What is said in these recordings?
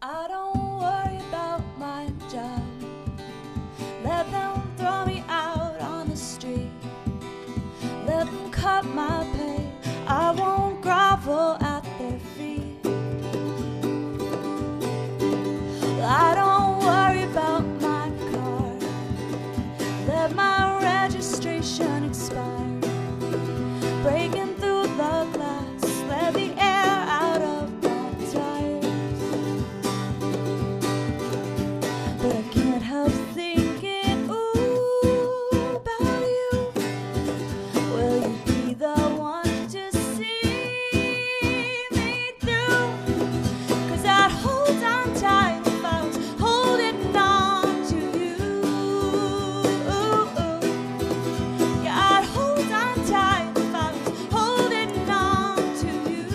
I don't worry about my job. Let them throw me out on the street. Let them cut my pay. I won't grovel at their feet. I don't worry about my car. Let my registration expire. Breaking through the glass, let the air out of my tires. But I can't help thinking, ooh, about you. Will you be the one to see me through? 'Cause I'd hold on tight if I was holding on to you. Yeah, I'd hold on tight if I was holding on to you.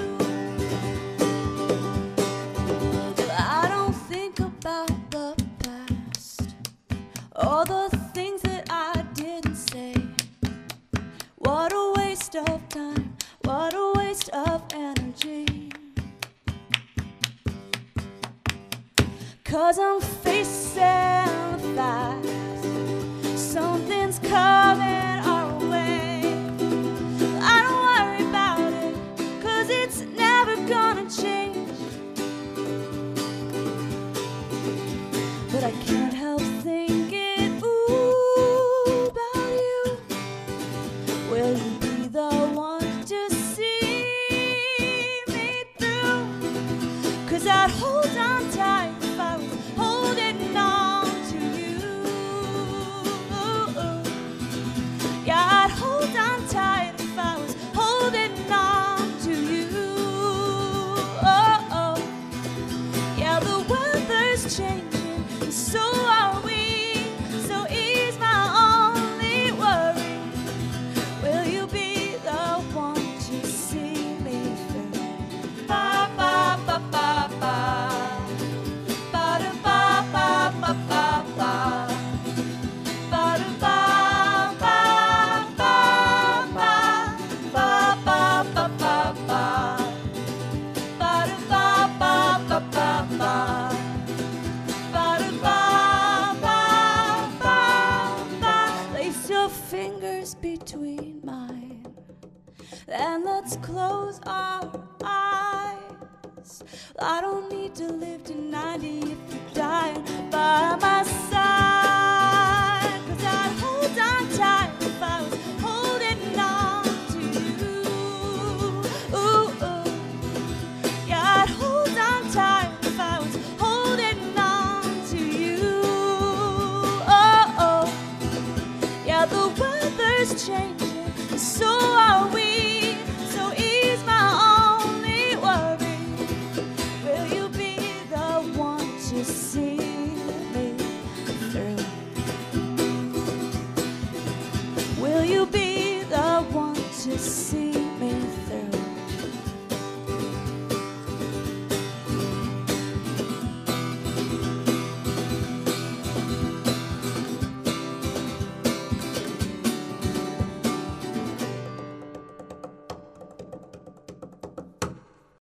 I don't think about the past or the things that I didn't say. What a waste of time, what a waste of energy. 'Cause I'm facing the facts, something's coming our way. I don't worry about it, 'cause it's never gonna change. But I can't help thinking, ooh, about you. Will you be the one to see me through? 'Cause I'd hold on tight if I was holding on to you. Yeah, I'd hold on tight if I was holding on to you. Yeah, the weather's changing, and so are we. So ease my only worry. Will you be the one to see me through? Ba ba ba ba ba. Ba da ba ba ba ba ba. Ba da ba ba ba ba. Ba ba ba ba ba. Ba da ba ba ba ba ba. Ba da ba ba ba ba. Place your fingers between mine, and let's close our eyes. I don't need to live to 90 if you're dying by my side. 'Cause I'd hold on tight if I was holding on to you. Ooh, ooh. Yeah, I'd hold on tight if I was holding on to you. Oh. Yeah, the weather's changing, and so are we. So ease my only worry. Will you be the one to see me through? Will you be the one to see